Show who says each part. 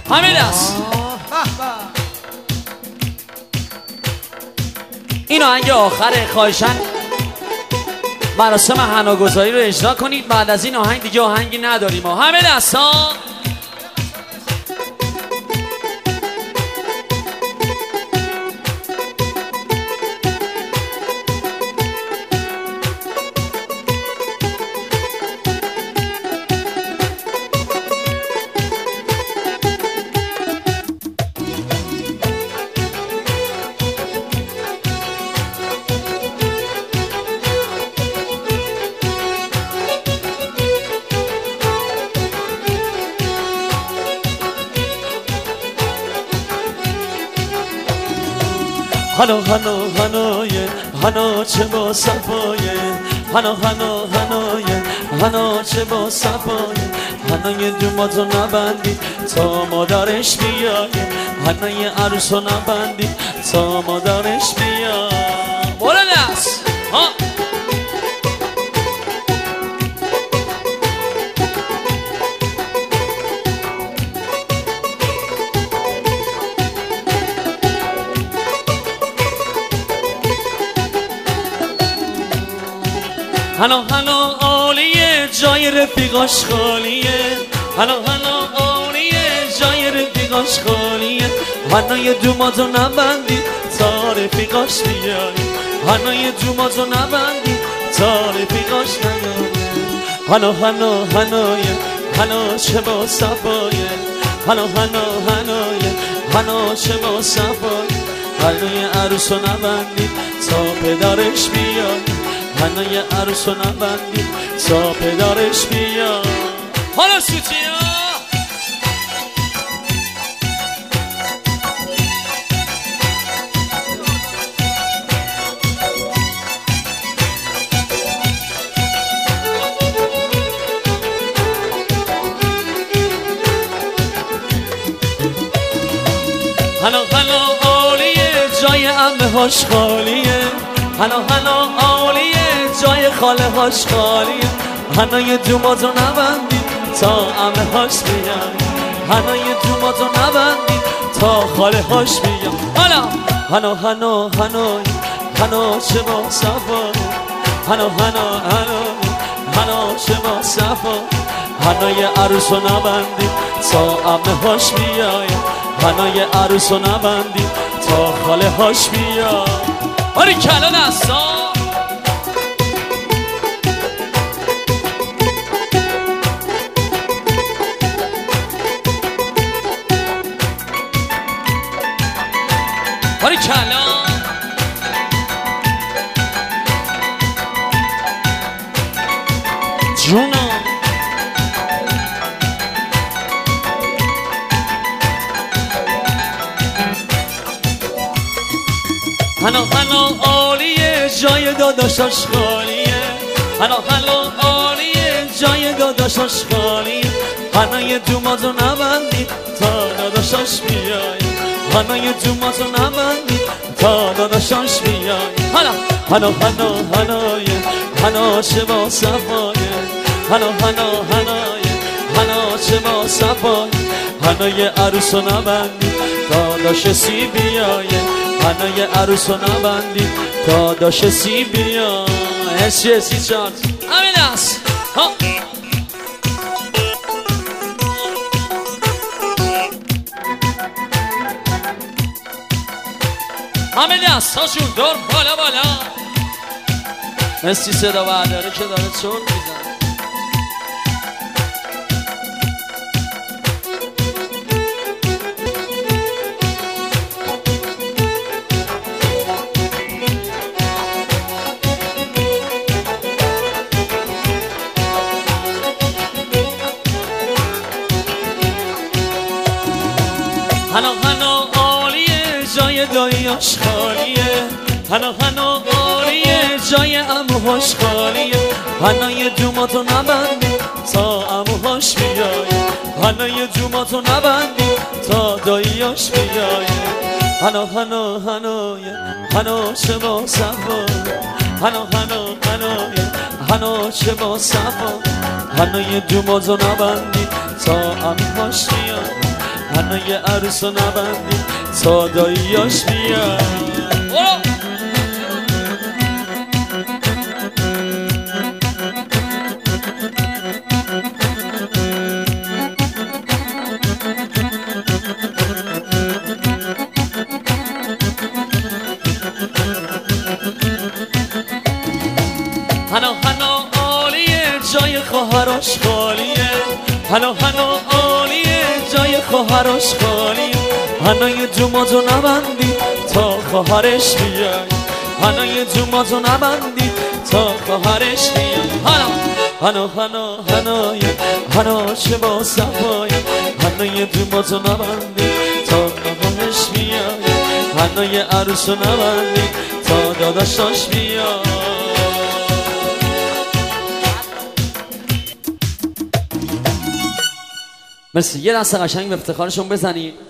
Speaker 1: همین است. این آهنگ آخره، خواهشاً مراسم حناگذاری رو اجرا کنید. بعد از این آهنگ دیگه آهنگی نداریم. همین است ها.
Speaker 2: هنو هنو هنوی هنو چه با صفایه هنو هنو هنوی هنو چه با صفایه هنوی دوماتو نبندی تا مادرش بیای هنوی عروسو نبندی تا مادرش بیای
Speaker 1: بلند است ها.
Speaker 2: هنو هنو عالیه جای رفیقاش خالیه هنو هنو عالیه جای رفیقاش خالیه هنوی دوماتو نبندی تا رفیقاش بیای هنوی دوماتو نبندی تا رفیقاش نیای هنو هنو هنویه هنو چه با صفایه هنو هنو هنویه هنو چه با صفایه هنوی عروسو نبندی تا پدرش بیای هنوی عروسو نبندی تا پدرش بیای
Speaker 1: حالا سوچیا
Speaker 2: هنو هنو عالیه جای عمه هاش خالیه هنو هنو عالیه جای خاله هاش خالیه هنوی دوماتو نبندی تا عمه هاش بیای هنوی دوماتو نبندی تا خاله هاش بیای
Speaker 1: حالا
Speaker 2: هنو هنو هنوی هنو چه با صفای هنو هنو هنوی هنو چه با صفای هنوی عروسو نبندی تا عمه هاش بیای هنوی عروسو نبندی تا خاله هاش بیای
Speaker 1: آری کلان است ها. آری کلان
Speaker 2: جونم هنو هنو عالیه جای داداشاش خالیه هنو هنو عالیه جای داداشاش خالیه هنوی دوماتو نبندی تا داداشاش بیای هنوی دوماتو نبندی تا داداشاش بیای
Speaker 1: حالا
Speaker 2: هنو هنو هنویه هنو چه با صفایه هنو هنو هنویه هنو چه با صفایه هنوی عروسو نبندی تا داش سی بیایه هنوی عروسو نبندی تا داش سی بیایه اسی چارت
Speaker 1: همین است ها. همین است هاشون دور بالا بالا
Speaker 2: اسی صدا برداره که داره چون میزن هنو هنو عالیه جای داییاش خالیه هنو هنو عالیه جای عموهاش خالیه هنوی دوماتو نبندی تا عموهاش بیای هنوی دوماتو نبندی تا داییاش بیای هنو هنو هنویه هنو چه با صفا هنو هنو هنویه هنو چه با صفا هنوی دوماتو نبندی تا عموهاش بیای هنای عروس رو نبندی تا داییاش بیاد. هنو عالیه جای خواهرش خالیه، هنو عالیه جای خواهرش خالیه. هنوی دوماتو نبندی تا خواهرش بیای، هنوی دوماتو نبندی تا خواهرش بیای. هنو چه با صفای، هنوی دوماتو نبندی تا خواهرش بیای، هنوی عروسو نبندی تا داداشاش بیای.
Speaker 1: مرسی. یه دست قشنگ به افتخارشون بزنید.